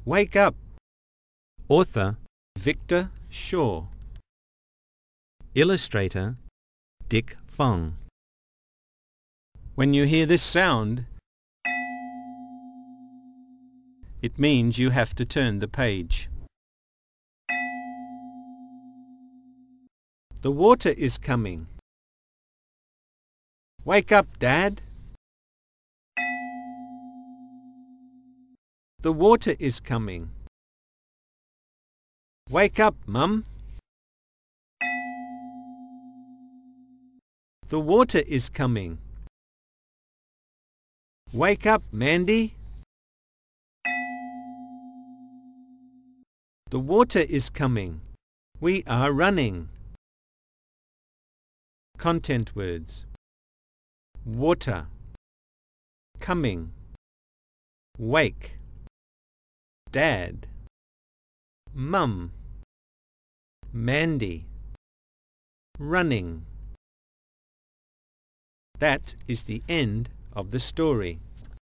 Wake up! Author Victor Shaw. Illustrator Dick Fong. When you hear this sound, it means you have to turn the page. The water is coming. Wake up, Dad! The water is coming. Wake up, Mum! The water is coming. Wake up, Mandy! The water is coming. We are running. Content words: water, coming, wake, Dad, Mum, Mandy, running. That is the end of the story.